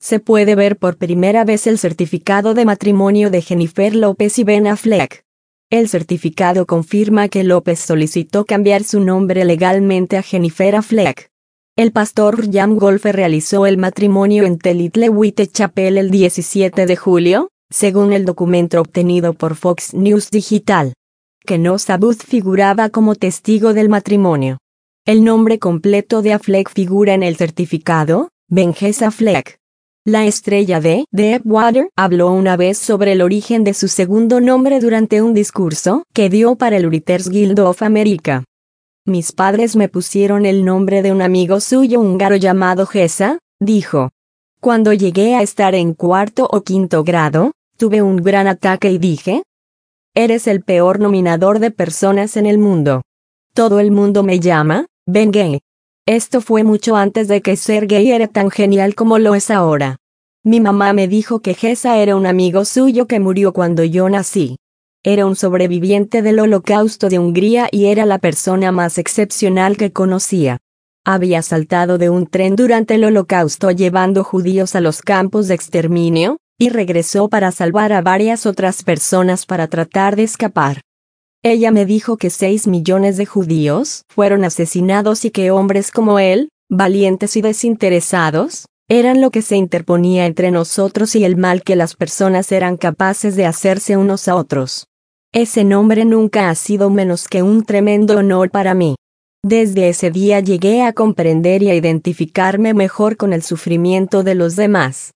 se puede ver por primera vez el certificado de matrimonio de Jennifer López y Ben Affleck. El certificado confirma que López solicitó cambiar su nombre legalmente a Jennifer Affleck. El pastor Jan Golfe realizó el matrimonio en The Little White Chapel el 17 de julio, según el documento obtenido por Fox News Digital. Kenosa Booth figuraba como testigo del matrimonio. El nombre completo de Affleck figura en el certificado, Ben Jesse Affleck. La estrella de Deep Water habló una vez sobre el origen de su segundo nombre durante un discurso que dio para el Writers Guild of America. Mis padres me pusieron el nombre de un amigo suyo húngaro llamado Jessa, dijo. Cuando llegué a estar en cuarto o quinto grado, tuve un gran ataque y dije, eres el peor nominador de personas en el mundo. Todo el mundo me llama Ben Gay. Esto fue mucho antes de que ser gay era tan genial como lo es ahora. Mi mamá me dijo que Jessa era un amigo suyo que murió cuando yo nací. Era un sobreviviente del Holocausto de Hungría y era la persona más excepcional que conocía. Había saltado de un tren durante el Holocausto llevando judíos a los campos de exterminio, y regresó para salvar a varias otras personas para tratar de escapar. Ella me dijo que 6 millones de judíos fueron asesinados y que hombres como él, valientes y desinteresados, eran lo que se interponía entre nosotros y el mal que las personas eran capaces de hacerse unos a otros. Ese nombre nunca ha sido menos que un tremendo honor para mí. Desde ese día llegué a comprender y a identificarme mejor con el sufrimiento de los demás.